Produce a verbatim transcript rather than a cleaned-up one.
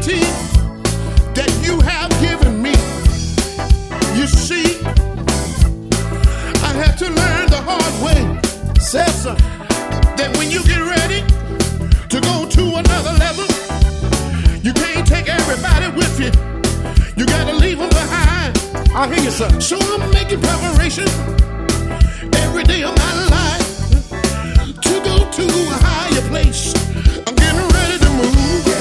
opportunity that you have given me. You see, I had to learn the hard way, Cesar, that when you get ready to go to another level, you can't take everybody with you. You gotta leave them behind. I hear you, sir. So I'm making preparation every day of my life to go to a higher place. I'm getting ready to move.